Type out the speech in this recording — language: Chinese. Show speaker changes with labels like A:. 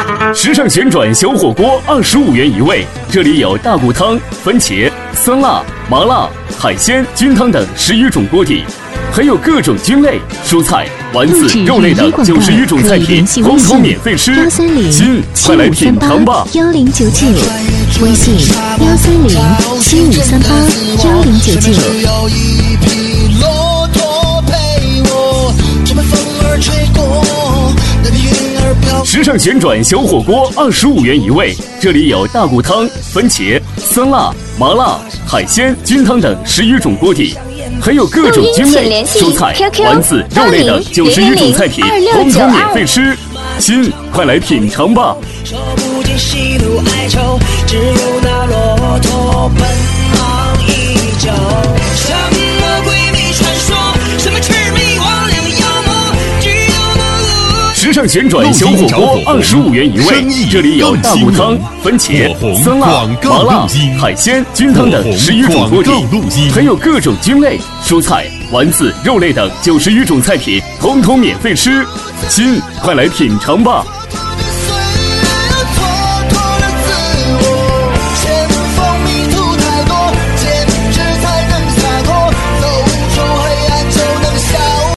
A: 时尚旋转小火锅25元一位，这里有大骨汤、番茄、酸辣、麻辣、海鲜、菌汤等10余种锅底，还有各种菌类、蔬菜、丸子、肉类等90余种菜品，统统免费吃。亲，快来品尝吧
B: ！1099，微信13075381099。
A: 时尚旋转小火锅25元一位，这里有大骨汤、番茄、酸辣、麻辣、海鲜、菌汤等10余种锅底，还有各种菌类、蔬菜、丸子、肉类等90余种菜品，统统免费吃。亲，快来品尝吧！
C: 说不尽喜怒哀愁，只有那骆驼奔忙依旧。什么鬼魅传说，什么魑魅魍魉妖魔，只有那
A: 时尚旋转小火锅25元一位，这里有大骨汤、番茄、酸辣、麻辣、海鲜、菌汤等10余种锅底，还有各种菌类、蔬菜、丸子、肉类等90余种菜品，统统免费吃。亲，快来品尝吧！